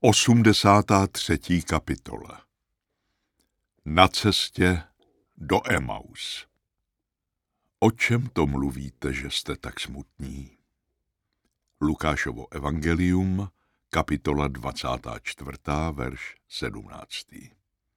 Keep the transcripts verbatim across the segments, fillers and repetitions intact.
Osmdesátá třetí kapitola. Na cestě do Emaus. O čem to mluvíte, že jste tak smutní? Lukášovo evangelium, kapitola dvacátá čtvrtá, verš sedmnáctý.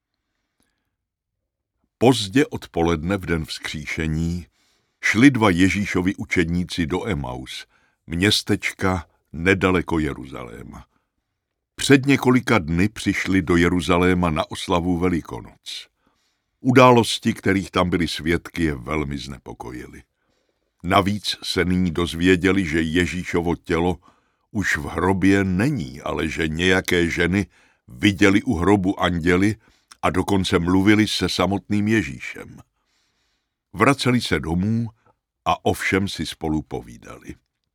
Pozdě odpoledne v den vzkříšení šli dva Ježíšovi učedníci do Emaus, městečka nedaleko Jeruzaléma. Před několika dny přišli do Jeruzaléma na oslavu Velikonoc. Události, kterých tam byli svědky, je velmi znepokojily. Navíc se nyní dozvěděli, že Ježíšovo tělo už v hrobě není, ale že nějaké ženy viděli u hrobu anděly a dokonce mluvili se samotným Ježíšem. Vraceli se domů a o všem si spolu povídali.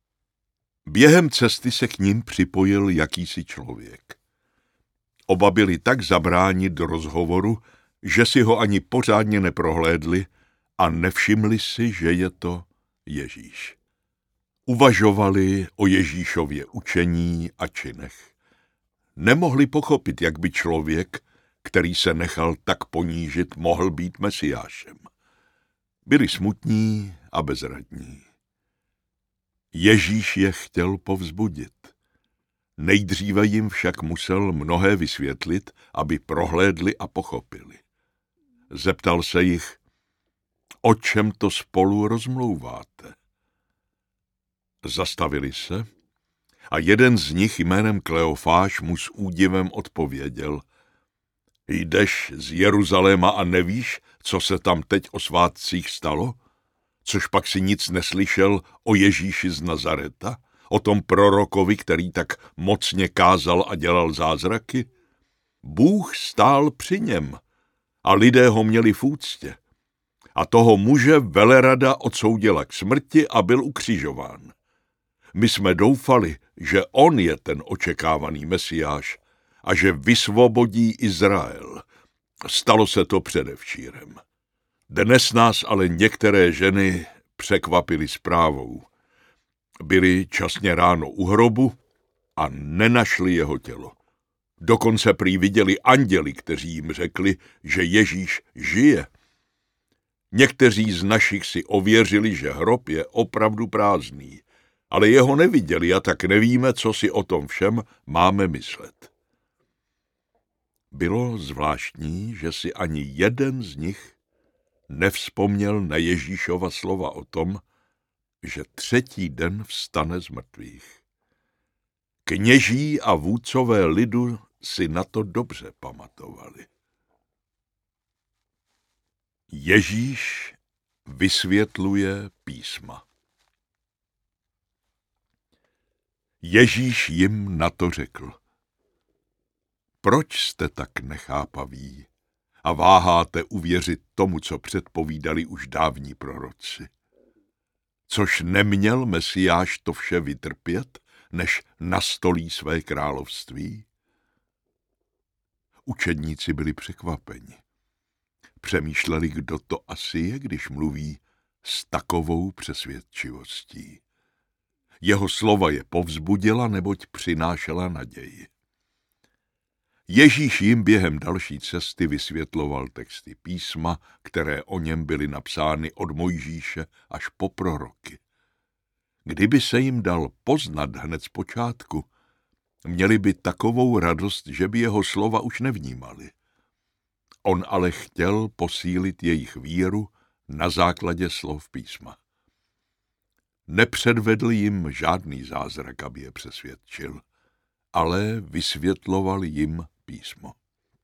Během cesty se k nim připojil jakýsi člověk. Oba byli tak zabráni do rozhovoru, že si ho ani pořádně neprohlédli a nevšimli si, že je to Ježíš. Uvažovali o Ježíšově učení a činech. Nemohli pochopit, jak by člověk, který se nechal tak ponížit, mohl být Mesiášem. Byli smutní a bezradní. Ježíš je chtěl povzbudit. Nejdříve jim však musel mnohé vysvětlit, aby prohlédli a pochopili. Zeptal se jich, o čem to spolu rozmlouváte. Zastavili se a jeden z nich jménem Kleofáš mu s údivem odpověděl, jdeš z Jeruzaléma a nevíš, co se tam teď o svátcích stalo? Což pak si nic neslyšel o Ježíši z Nazareta, o tom prorokovi, který tak mocně kázal a dělal zázraky? Bůh stál při něm a lidé ho měli v úctě. A toho muže velerada odsoudila k smrti a byl ukřižován. My jsme doufali, že on je ten očekávaný Mesiáš a že vysvobodí Izrael. Stalo se to předevčírem. Dnes nás ale některé ženy překvapily zprávou. Byli časně ráno u hrobu a nenašli jeho tělo. Dokonce prý viděli anděli, kteří jim řekli, že Ježíš žije. Někteří z našich si ověřili, že hrob je opravdu prázdný, ale jeho neviděli a tak nevíme, co si o tom všem máme myslet. Bylo zvláštní, že si ani jeden z nich nevzpomněl na Ježíšova slova o tom, že třetí den vstane z mrtvých. Kněží a vůdcové lidu si na to dobře pamatovali. Ježíš vysvětluje písma. Ježíš jim na to řekl, proč jste tak nechápaví a váháte uvěřit tomu, co předpovídali už dávní proroci? Což neměl Mesiáš to vše vytrpět, než nastolí své království? Učedníci byli překvapeni. Přemýšleli, kdo to asi je, když mluví s takovou přesvědčivostí. Jeho slova je povzbudila, neboť přinášela naději. Ježíš jim během další cesty vysvětloval texty písma, které o něm byly napsány od Mojžíše až po proroky. Kdyby se jim dal poznat hned z počátku, měli by takovou radost, že by jeho slova už nevnímali. On ale chtěl posílit jejich víru na základě slov písma. Nepředvedl jim žádný zázrak, aby je přesvědčil, ale vysvětloval jim písmo.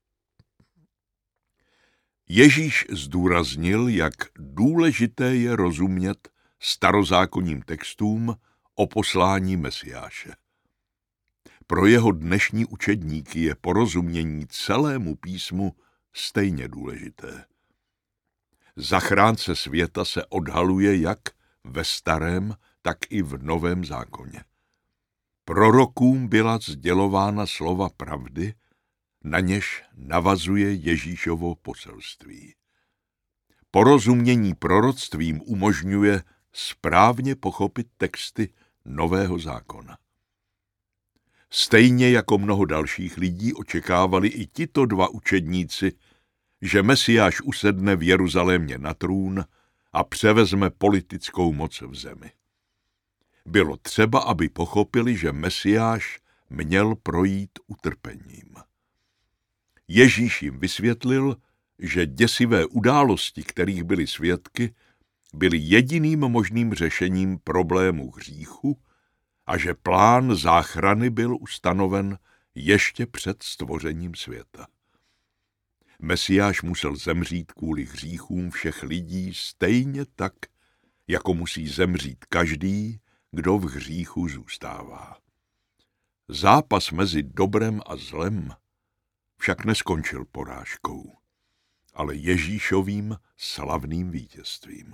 Ježíš zdůraznil, jak důležité je rozumět starozákonním textům o poslání Mesiáše. Pro jeho dnešní učedníky je porozumění celému písmu stejně důležité. Zachránce světa se odhaluje jak ve starém, tak i v novém zákoně. Prorokům byla sdělována slova pravdy, na něž navazuje Ježíšovo poselství. Porozumění proroctvím umožňuje správně pochopit texty Nového zákona. Stejně jako mnoho dalších lidí očekávali i tito dva učedníci, že Mesiáš usedne v Jeruzalémě na trůn a převezme politickou moc v zemi. Bylo třeba, aby pochopili, že Mesiáš měl projít utrpením. Ježíš jim vysvětlil, že děsivé události, kterých byli svědky, byly jediným možným řešením problému hříchu a že plán záchrany byl ustanoven ještě před stvořením světa. Mesiáš musel zemřít kvůli hříchům všech lidí stejně tak, jako musí zemřít každý, kdo v hříchu zůstává. Zápas mezi dobrem a zlem však neskončil porážkou, ale Ježíšovým slavným vítězstvím.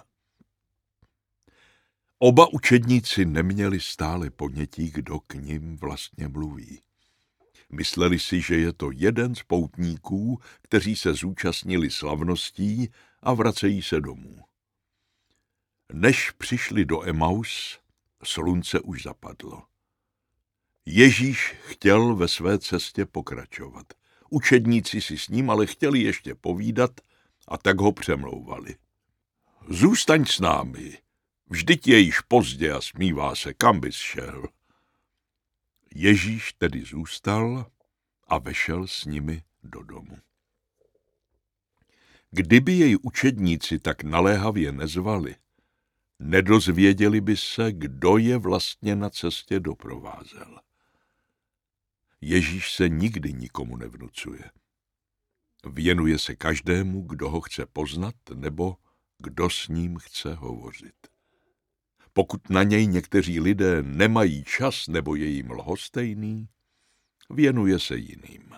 Oba učedníci neměli stále ponětí, kdo k nim vlastně mluví. Mysleli si, že je to jeden z poutníků, kteří se zúčastnili slavností a vracejí se domů. Než přišli do Emaus, slunce už zapadlo. Ježíš chtěl ve své cestě pokračovat. Učedníci si s ním ale chtěli ještě povídat a tak ho přemlouvali. Zůstaň s námi, vždyť je již pozdě a smívá se, kam bys šel. Ježíš tedy zůstal a vešel s nimi do domu. Kdyby jej učedníci tak naléhavě nezvali, nedozvěděli by se, kdo je vlastně na cestě doprovázel. Ježíš se nikdy nikomu nevnucuje. Věnuje se každému, kdo ho chce poznat nebo kdo s ním chce hovořit. Pokud na něj někteří lidé nemají čas nebo je jim lhostejný, věnuje se jiným.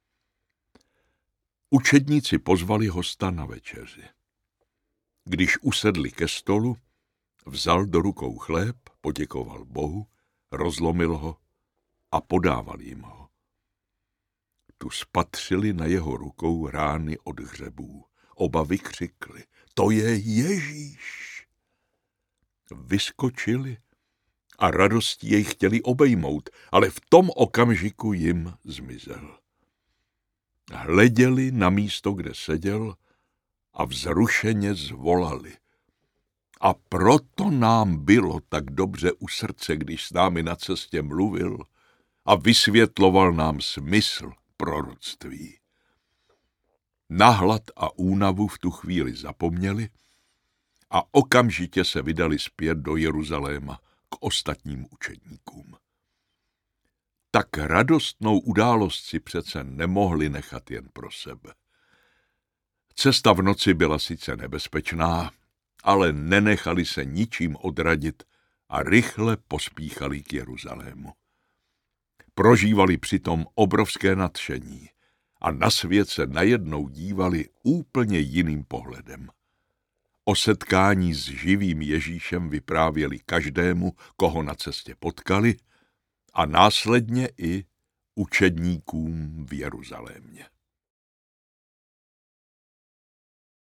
Učedníci pozvali hosta na večeři. Když usedli ke stolu, vzal do rukou chléb, poděkoval Bohu, rozlomil ho a podával jim ho. Tu spatřili na jeho rukou rány od hřebů. Oba vykřikli, to je Ježíš. Vyskočili a radostí jej chtěli obejmout, ale v tom okamžiku jim zmizel. Hleděli na místo, kde seděl a vzrušeně zvolali. A proto nám bylo tak dobře u srdce, když s námi na cestě mluvil a vysvětloval nám smysl proroctví. Na hlad a únavu v tu chvíli zapomněli a okamžitě se vydali zpět do Jeruzaléma k ostatním učedníkům. Tak radostnou událost si přece nemohli nechat jen pro sebe. Cesta v noci byla sice nebezpečná, ale nenechali se ničím odradit a rychle pospíchali k Jeruzalému. Prožívali přitom obrovské nadšení a na svět se najednou dívali úplně jiným pohledem. O setkání s živým Ježíšem vyprávěli každému, koho na cestě potkali, a následně i učedníkům v Jeruzalémě.